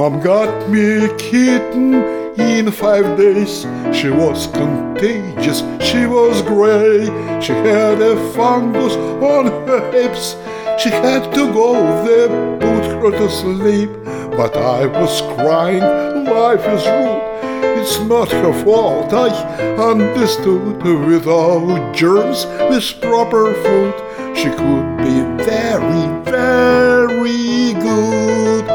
Mom got me a kitten in 5 days. She was contagious, she was gray. She had a fungus on her hips. She had to go, they put her to sleep. But I was crying, life is rude. It's not her fault, I understood. Without germs, with proper food, she could be very, very good.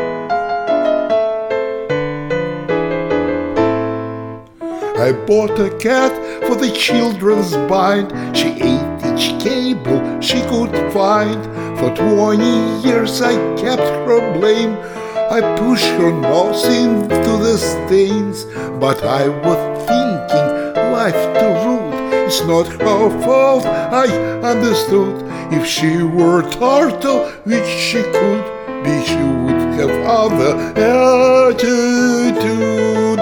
I bought a cat for the children's bind. She ate each cable she could find. For 20 years I kept her blame. I pushed her nose into the stains. But I was thinking, life too rude. It's not her fault, I understood. If she were a turtle, which she could be, she would have other attitude.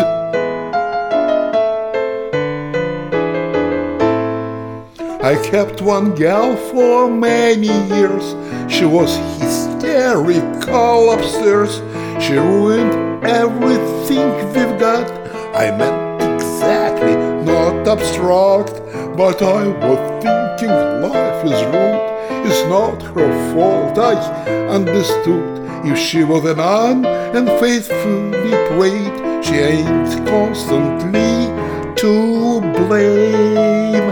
I kept one gal for many years. She was hysterical upstairs. She ruined everything we've got. I meant exactly, not abstract. But I was thinking, life is rude. It's not her fault, I understood. If she was a nun and faithfully prayed, she ain't constantly to blame.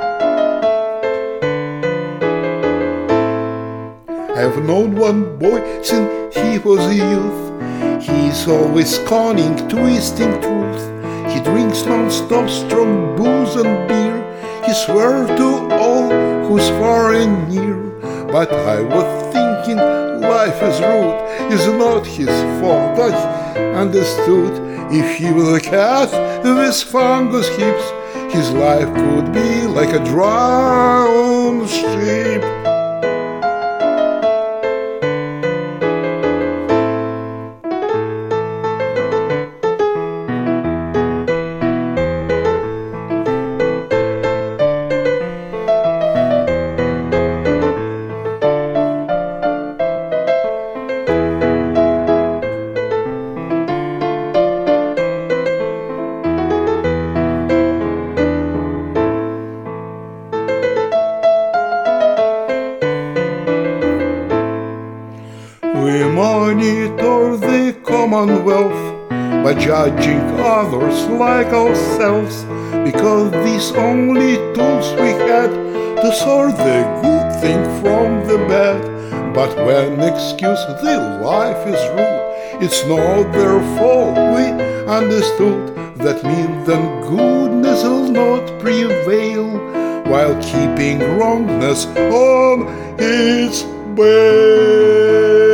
I've known one boy since he was a youth. He's always conning, twisting truth. He drinks non-stop strong booze and beer. He swears to all who's far and near. But I was thinking, life is rude. It's not his fault, I understood. If he was a cat with fungus hips, his life could be like a drowned ship. We monitor the Commonwealth by judging others like ourselves, because these only tools we had to sort the good thing from the bad. But when excuse the life is rude, it's not their fault, we understood. That means then goodness will not prevail, while keeping wrongness on its way.